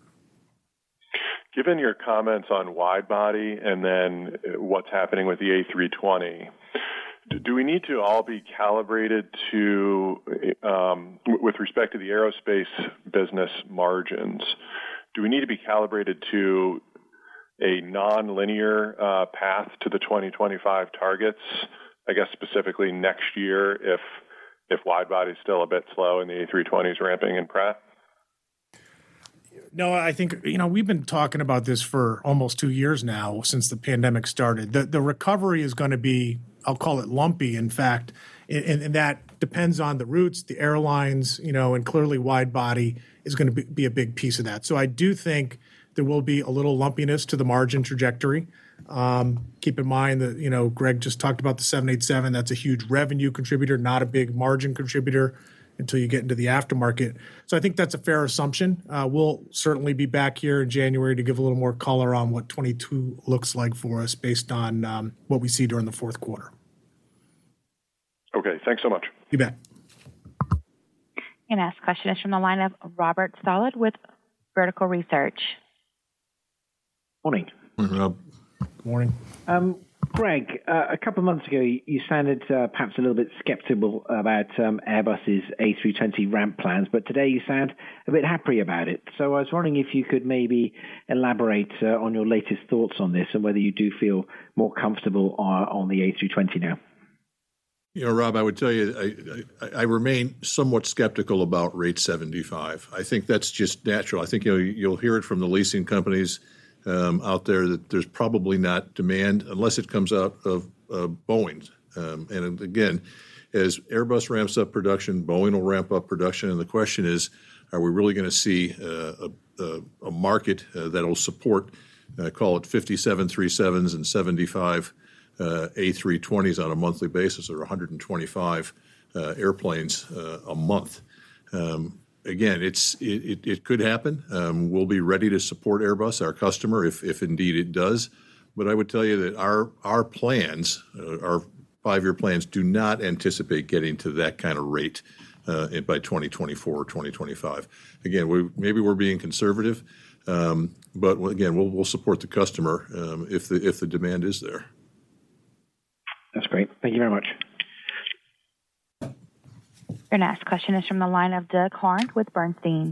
Given your comments on wide body and then what's happening with the A three twenty, do we need to all be calibrated to, um, with respect to the aerospace business margins, do we need to be calibrated to a non-linear uh, path to the twenty twenty-five targets? I guess specifically next year, if if wide body is still a bit slow and the A three twenty is ramping in Pratt? No, I think, you know, we've been talking about this for almost two years now since the pandemic started. The the recovery is going to be, I'll call it lumpy, in fact, and, and that depends on the routes, the airlines, you know, and clearly wide body is going to be, be a big piece of that. So I do think there will be a little lumpiness to the margin trajectory. Um, keep in mind that, you know, Greg just talked about the seven eighty-seven. That's a huge revenue contributor, not a big margin contributor. until you get into the aftermarket. So I think that's a fair assumption. Uh, we'll certainly be back here in January to give a little more color on what twenty-two looks like for us based on um, what we see during the fourth quarter. Okay, thanks so much. You bet. Your next question is from the line of Robert Stallard with Vertical Research. Morning. Morning, Rob. Good morning. Um, Greg, uh, a couple of months ago, you sounded uh, perhaps a little bit skeptical about um, Airbus's A three twenty ramp plans, but today you sound a bit happy about it. So I was wondering if you could maybe elaborate uh, on your latest thoughts on this and whether you do feel more comfortable on, on the A three twenty now. You know, Rob, I would tell you, I, I, I remain somewhat skeptical about rate seventy-five. I think that's just natural. I think you know, you'll hear it from the leasing companies um, out there that there's probably not demand unless it comes out of uh, Boeing. Um, and again, as Airbus ramps up production, Boeing will ramp up production. And the question is, are we really going to see uh, a, a market uh, that will support, uh, call it fifty-seven three sevens and seventy-five Uh, A three twenties on a monthly basis, or one hundred twenty-five uh, airplanes uh, a month. Um, again, it's it, it, it could happen. Um, we'll be ready to support Airbus, our customer, if if indeed it does. But I would tell you that our our plans, uh, our five-year plans, do not anticipate getting to that kind of rate uh, by twenty twenty-four or twenty twenty-five. Again, we, maybe we're being conservative, um, but again, we'll we'll support the customer um, if the if the demand is there. That's great. Thank you very much. Your next question is from the line of Doug Harned with Bernstein.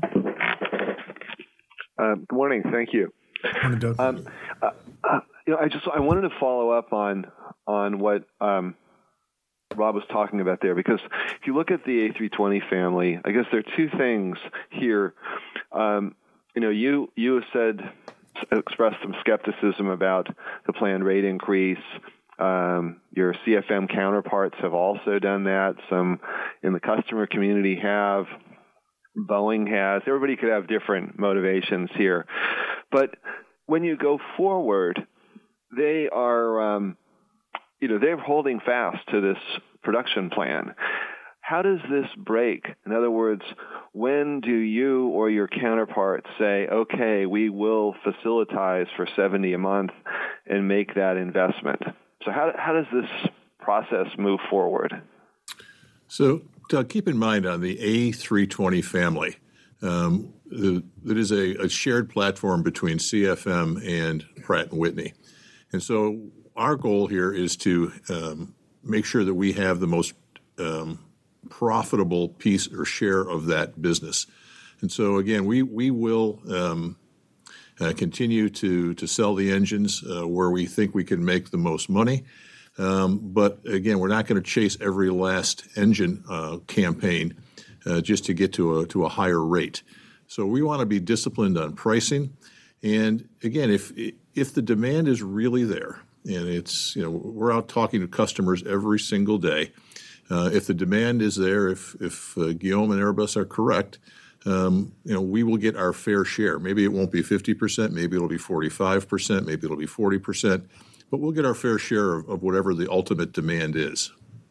Uh, good morning. Thank you. Morning, Doug. Um, uh, uh, you know, I just I wanted to follow up on on what um, Rob was talking about there, because if you look at the A three twenty family, I guess there are two things here. Um, you know, you you have said expressed some skepticism about the planned rate increase. Um, your C F M counterparts have also done that. Some in the customer community have. Boeing has. Everybody could have different motivations here. But when you go forward, they are, um, you know, they're holding fast to this production plan. How does this break? In other words, when do you or your counterparts say, okay, we will facilitize for seventy a month and make that investment? So how how does this process move forward? So, Doug, keep in mind on the A three twenty family, um, the, it is a, a shared platform between C F M and Pratt and Whitney. And so our goal here is to um, make sure that we have the most um, profitable piece or share of that business. And so, again, we, we will um, uh, continue to, to sell the engines uh, where we think we can make the most money. Um, but again, we're not going to chase every last engine uh, campaign uh, just to get to a to a higher rate. So we want to be disciplined on pricing. And again, if if the demand is really there, and it's, you know, we're out talking to customers every single day. Uh, if the demand is there, if if uh, Guillaume and Airbus are correct, um, you know, we will get our fair share. Maybe it won't be fifty percent, maybe it'll be forty-five percent, maybe it'll be forty percent. But we'll get our fair share of, of whatever the ultimate demand is.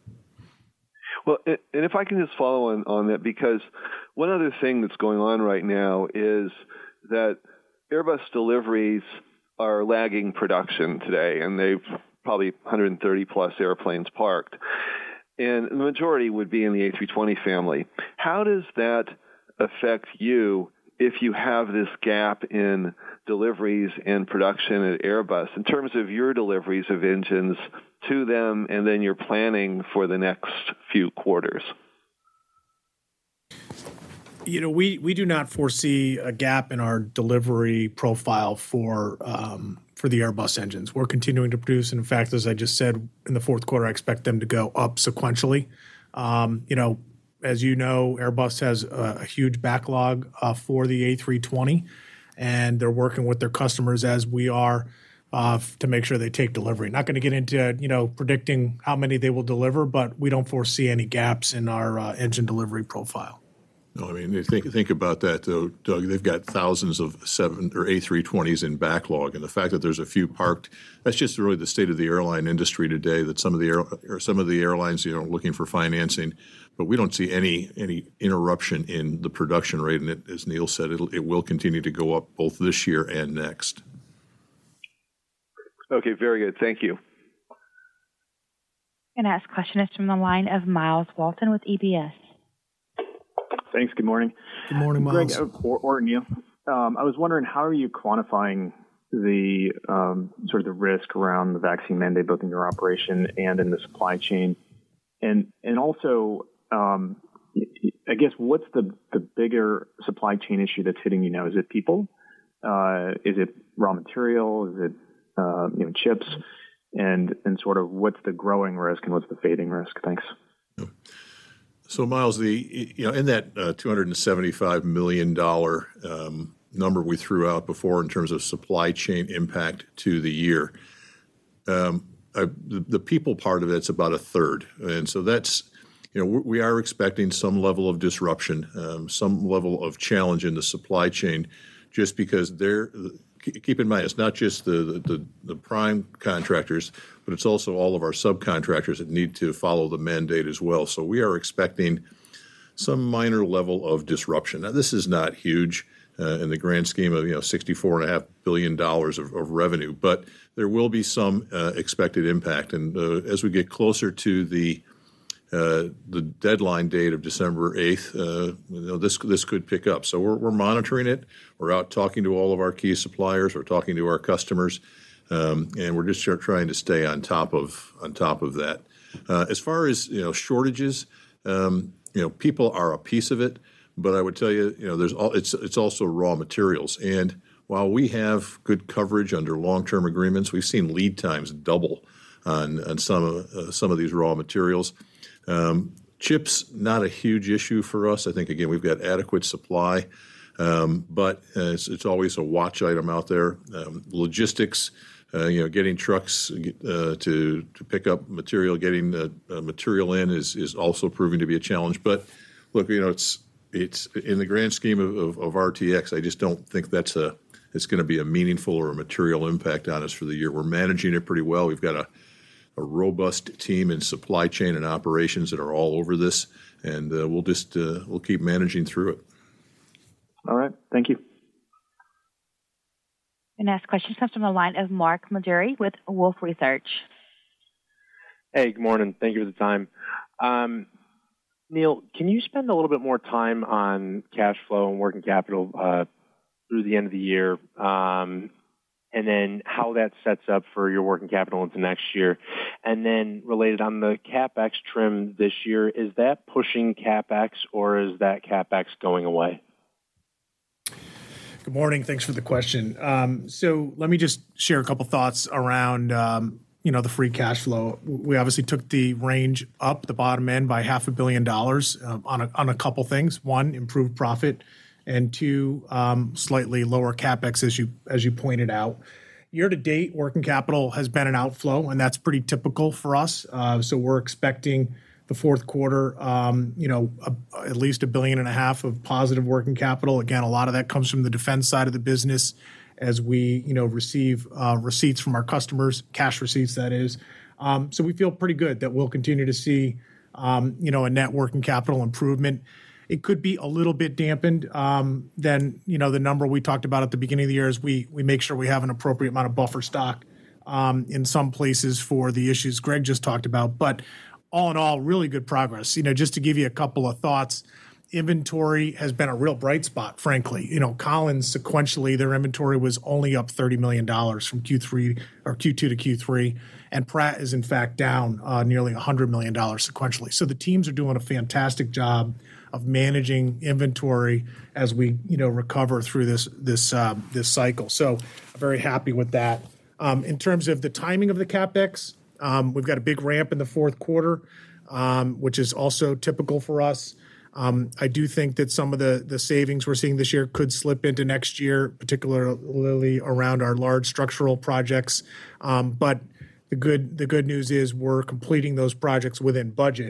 Well, and if I can just follow on, on that, because one other thing that's going on right now is that Airbus deliveries are lagging production today, and they've probably one hundred thirty plus airplanes parked. And the majority would be in the A three twenty family. How does that affect you if you have this gap in deliveries and production at Airbus in terms of your deliveries of engines to them and then your planning for the next few quarters? You know, we, we do not foresee a gap in our delivery profile for um, for the Airbus engines. We're continuing to produce. And in fact, as I just said, in the fourth quarter, I expect them to go up sequentially. Um, you know, as you know, Airbus has a, a huge backlog uh, for the A three twenty, and they're working with their customers as we are uh, to make sure they take delivery. Not going to get into, you know, predicting how many they will deliver, but we don't foresee any gaps in our uh, engine delivery profile. No, I mean, think think about that, though, Doug. They've got thousands of seven or A three twenties in backlog, and the fact that there's a few parked, that's just really the state of the airline industry today. That some of the air, or some of the airlines, you know, are looking for financing, but we don't see any any interruption in the production rate. And it, as Neil said, it'll, it will continue to go up both this year and next. Okay, very good. Thank you. And ask question is from the line of Miles Walton with E B S. Thanks. Good morning. Good morning, Miles. Greg or, or Neil. Um, I was wondering, how are you quantifying the um, sort of the risk around the vaccine mandate, both in your operation and in the supply chain, and and also, um, I guess, what's the the bigger supply chain issue that's hitting you now? Is it people? Uh, is it raw material? Is it uh, you know chips? And and sort of what's the growing risk and what's the fading risk? Thanks. So, Miles, the you know in that uh, two hundred seventy-five million dollars um, number we threw out before in terms of supply chain impact to the year, um, I, the, the people part of it's about a third, and so that's you know we are expecting some level of disruption, um, some level of challenge in the supply chain, just because they're. Keep in mind, it's not just the, the, the prime contractors, but it's also all of our subcontractors that need to follow the mandate as well. So we are expecting some minor level of disruption. Now, this is not huge uh, in the grand scheme of you know sixty-four point five billion dollars of, of revenue, but there will be some uh, expected impact. And uh, as we get closer to the Uh, the deadline date of December eighth, uh, you know, this this could pick up. So we're, we're monitoring it. We're out talking to all of our key suppliers. We're talking to our customers, um, and we're just trying to stay on top of on top of that. Uh, as far as you know, shortages, um, you know, people are a piece of it, but I would tell you, you know, there's all, it's it's also raw materials. And while we have good coverage under long-term agreements, we've seen lead times double on on some of uh, some of these raw materials. Um, chips, not a huge issue for us. I think, again, we've got adequate supply, um, but uh, it's, it's always a watch item out there. Um, logistics, uh, you know, getting trucks uh, to to pick up material, getting uh, uh, material in is is also proving to be a challenge. But look, you know, it's it's in the grand scheme of, of, of R T X, I just don't think that's a it's going to be a meaningful or a material impact on us for the year. We're managing it pretty well. We've got a a robust team in supply chain and operations that are all over this, and uh, we'll just uh, we'll keep managing through it. All right, thank you. The next question comes from the line of Mark Maduri with Wolfe Research. Hey, good morning. Thank you for the time. Um, Neil, can you spend a little bit more time on cash flow and working capital uh, through the end of the year? Um, and then how that sets up for your working capital into next year. And then related on the CapEx trim this year, is that pushing CapEx or is that CapEx going away? Good morning. Thanks for the question. Um, so let me just share a couple thoughts around, um, you know, the free cash flow. We obviously took the range up, the bottom end, by half a billion dollars uh, on a, on a couple things. One, improved profit, and two, um, slightly lower CapEx, as you as you pointed out. Year to date, working capital has been an outflow, and that's pretty typical for us. Uh, so we're expecting the fourth quarter, um, you know, a, at least a billion and a half of positive working capital. Again, a lot of that comes from the defense side of the business, as we, you know, receive uh, receipts from our customers, cash receipts, that is. Um, so we feel pretty good that we'll continue to see, um, you know, a net working capital improvement. It could be a little bit dampened um, than, you know, the number we talked about at the beginning of the year, as we we make sure we have an appropriate amount of buffer stock um, in some places for the issues Greg just talked about. But all in all, really good progress. You know, just to give you a couple of thoughts, inventory has been a real bright spot, frankly. You know, Collins sequentially, their inventory was only up thirty million dollars from Q three or Q two to Q three. And Pratt is, in fact, down uh, nearly one hundred million dollars sequentially. So the teams are doing a fantastic job of managing inventory as we, you know, recover through this this uh, this cycle. So I'm very happy with that. Um, in terms of the timing of the CapEx, um, we've got a big ramp in the fourth quarter, um, which is also typical for us. Um, I do think that some of the the savings we're seeing this year could slip into next year, particularly around our large structural projects. Um, but the good the good news is we're completing those projects within budget.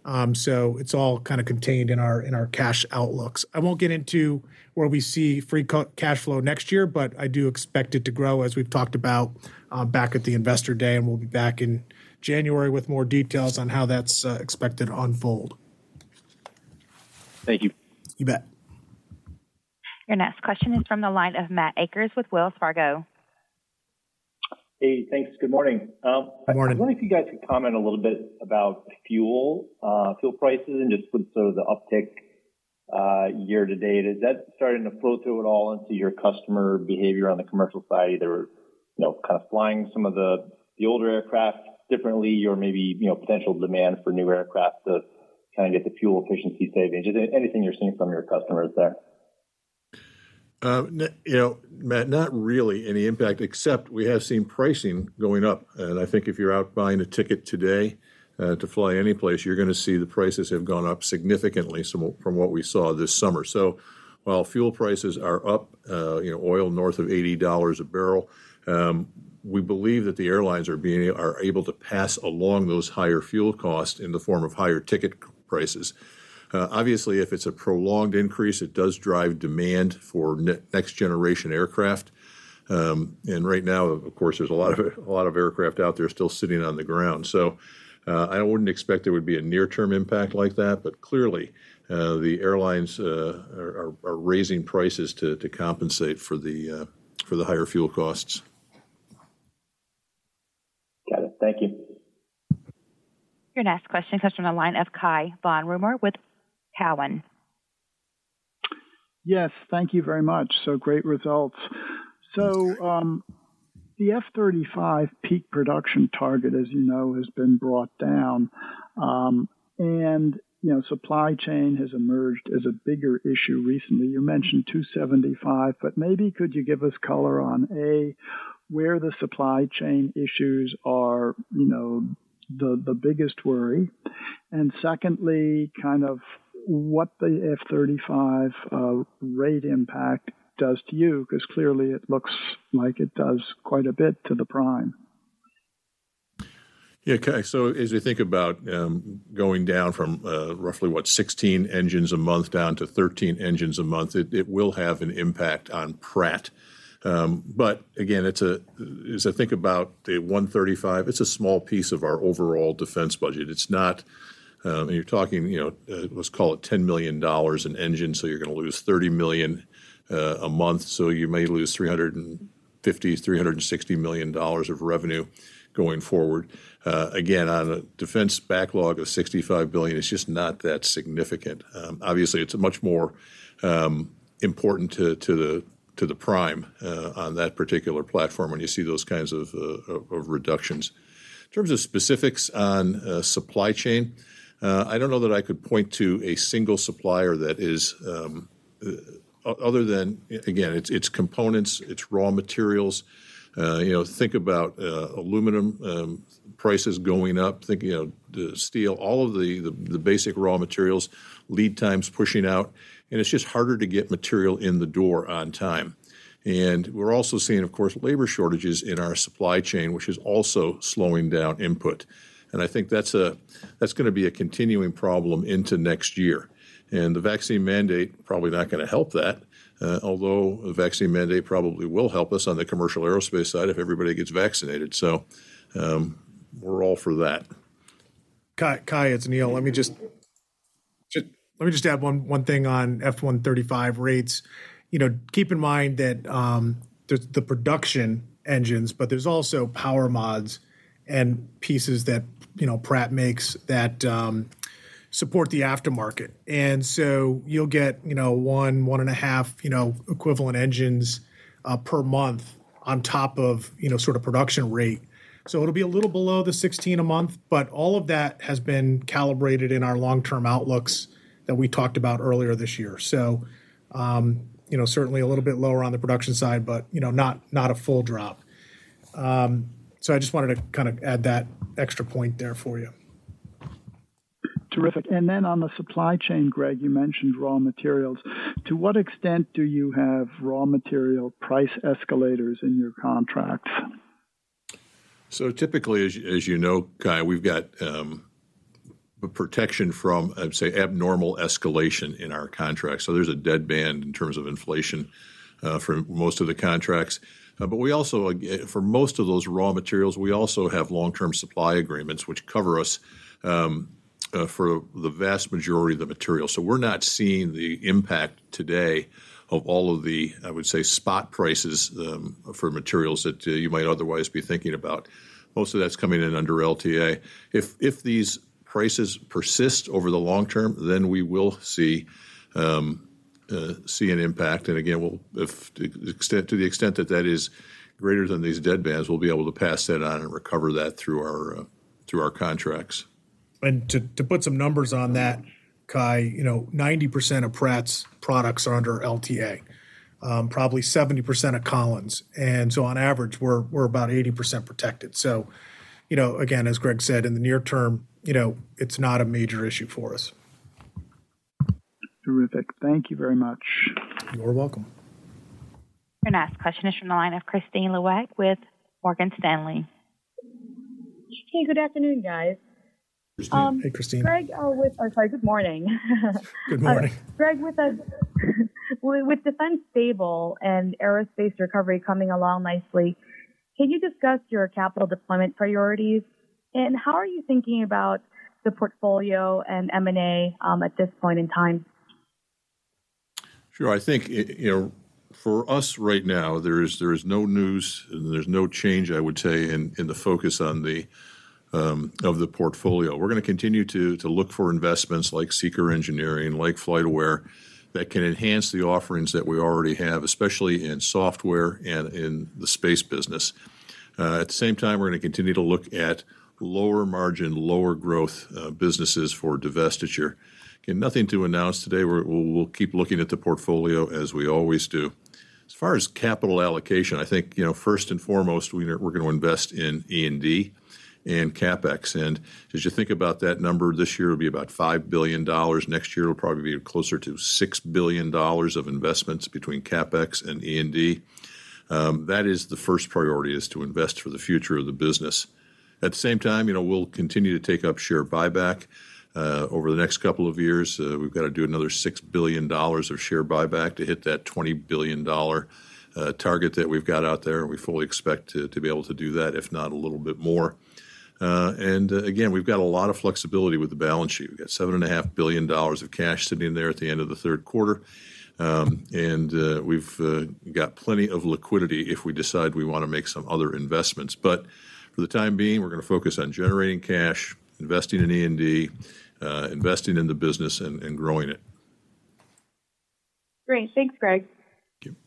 Um, so it's all kind of contained in our in our cash outlooks. I won't get into where we see free co- cash flow next year, but I do expect it to grow as we've talked about uh, back at the Investor Day, and we'll be back in January with more details on how that's uh, expected to unfold. Thank you. You bet. Your next question is from the line of Matt Akers with Wells Fargo. Hey, thanks. Good morning. Um, Good morning. I was wondering if you guys could comment a little bit about fuel, uh, fuel prices, and just with sort of the uptick uh, year to date. Is that starting to flow through at all into your customer behavior on the commercial side, either you know, kind of flying some of the the older aircraft differently, or maybe you know potential demand for new aircraft to kind of get the fuel efficiency savings? Just anything you're seeing from your customers there? Uh, you know, Matt, not really any impact, except we have seen pricing going up. And I think if you're out buying a ticket today uh, to fly any place, you're going to see the prices have gone up significantly from what we saw this summer. So while fuel prices are up, uh, you know, oil north of eighty dollars a barrel, um, we believe that the airlines are being are able to pass along those higher fuel costs in the form of higher ticket prices. Uh, obviously, if it's a prolonged increase, it does drive demand for ne- next generation aircraft. Um, and right now, of course, there's a lot of a lot of aircraft out there still sitting on the ground. So uh, I wouldn't expect there would be a near-term impact like that. But clearly, uh, the airlines uh, are, are raising prices to to compensate for the uh, for the higher fuel costs. Got it. Thank you. Your next question comes from the line of Cai von Rumohr with Cowen. Yes, thank you very much. So great results. So um, the F thirty-five peak production target, as you know, has been brought down. Um, and, you know, supply chain has emerged as a bigger issue recently. You mentioned two seventy-five, but maybe could you give us color on, A, where the supply chain issues are, you know, the, the biggest worry? And secondly, kind of what the F thirty-five uh, rate impact does to you, because clearly it looks like it does quite a bit to the prime. Yeah, okay. So as we think about um, going down from uh, roughly, what, sixteen engines a month down to thirteen engines a month, it, it will have an impact on Pratt. Um, but again, it's a as I think about the one thirty-five, it's a small piece of our overall defense budget. It's not. Um, and you're talking, you know, uh, let's call it ten million dollars an engine, so you're going to lose thirty million dollars uh, a month. So you may lose three hundred fifty, three hundred sixty million dollars of revenue going forward. Uh, again, on a defense backlog of sixty-five billion dollars, it's just not that significant. Um, obviously, it's much more um, important to, to the to the prime uh, on that particular platform when you see those kinds of, uh, of, of reductions. In terms of specifics on uh, supply chain, Uh, I don't know that I could point to a single supplier that is, um, uh, other than, again, it's it's components, it's raw materials. Uh, you know, think about uh, aluminum um, prices going up. Think, you know, the steel, all of the, the the basic raw materials, lead times pushing out, and it's just harder to get material in the door on time. And we're also seeing, of course, labor shortages in our supply chain, which is also slowing down input. And I think that's a that's going to be a continuing problem into next year. And the vaccine mandate probably not going to help that, uh, although the vaccine mandate probably will help us on the commercial aerospace side if everybody gets vaccinated. So um, we're all for that. Kai, Kai, it's Neil. Let me just, just let me just add one one thing on F one thirty-five rates. You know, keep in mind that um, there's the production engines, but there's also power mods and pieces that, you know, Pratt makes that um, support the aftermarket. And so you'll get, you know, one, one and a half, you know, equivalent engines uh, per month on top of, you know, sort of production rate. So it'll be a little below the sixteen a month, but all of that has been calibrated in our long-term outlooks that we talked about earlier this year. So, um, you know, certainly a little bit lower on the production side, but, you know, not not a full drop. Um, So I just wanted to kind of add that extra point there for you. Terrific. And then on the supply chain, Greg, you mentioned raw materials. To what extent do you have raw material price escalators in your contracts? So typically, as, as you know, Kai, we've got um, protection from, I'd say, abnormal escalation in our contracts. So there's a dead band in terms of inflation uh, for most of the contracts. Uh, but we also, for most of those raw materials, we also have long-term supply agreements which cover us um, uh, for the vast majority of the material. So we're not seeing the impact today of all of the, I would say, spot prices um, for materials that uh, you might otherwise be thinking about. Most of that's coming in under L T A. If if these prices persist over the long term, then we will see um, uh, see an impact. And again, we'll, if to the extent to the extent that that is greater than these dead bands, we'll be able to pass that on and recover that through our uh, through our contracts. And to, to put some numbers on that, Kai, you know, ninety percent of Pratt's products are under L T A, um, probably seventy percent of Collins. And so on average, we're we're about eighty percent protected. So, you know, again, as Greg said, in the near term, you know, it's not a major issue for us. Terrific. Thank you very much. You're welcome. Your next question is from the line of Kristine Liwag with Morgan Stanley. Hey, good afternoon, guys. Christine. Um, hey, Christine. Greg, uh, with, or sorry, good morning. Good morning. uh, Greg, with a, with defense stable and aerospace recovery coming along nicely, can you discuss your capital deployment priorities? And how are you thinking about the portfolio and M and A um, at this point in time? Sure. I think, you know, for us right now, there is there is no news and there's no change, I would say, in, in the focus on the um, of the portfolio. We're going to continue to to look for investments like Seeker Engineering, like FlightAware, that can enhance the offerings that we already have, especially in software and in the space business. Uh, at the same time, we're going to continue to look at lower margin, lower growth uh, businesses for divestiture. Again, nothing to announce today. We're, we'll, we'll keep looking at the portfolio as we always do. As far as capital allocation, I think, you know, first and foremost, we, we're going to invest in E and D and CapEx. And as you think about that number, this year will be about five billion dollars. Next year will probably be closer to six billion dollars of investments between CapEx and E and D. Um, that is the first priority, is to invest for the future of the business. At the same time, you know, we'll continue to take up share buyback. Uh, over the next couple of years, uh, we've got to do another six billion dollars of share buyback to hit that twenty billion dollars uh, target that we've got out there. And we fully expect to, to be able to do that, if not a little bit more. Uh, and uh, again, we've got a lot of flexibility with the balance sheet. We've got seven point five billion dollars of cash sitting there at the end of the third quarter. Um, and uh, we've uh, got plenty of liquidity if we decide we want to make some other investments. But for the time being, we're going to focus on generating cash, investing in E and D, uh, investing in the business, and, and growing it. Great. Thanks, Greg. Thank you.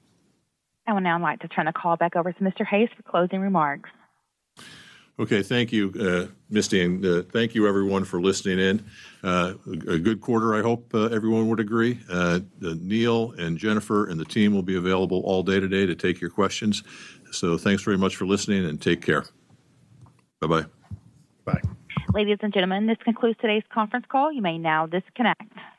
I would now like to turn the call back over to Mister Hayes for closing remarks. Okay, thank you, uh, Misty, and uh, thank you, everyone, for listening in. Uh, a good quarter, I hope uh, everyone would agree. Uh, uh, Neil and Jennifer and the team will be available all day today to take your questions. So thanks very much for listening, and take care. Bye-bye. Bye. Ladies and gentlemen, this concludes today's conference call. You may now disconnect.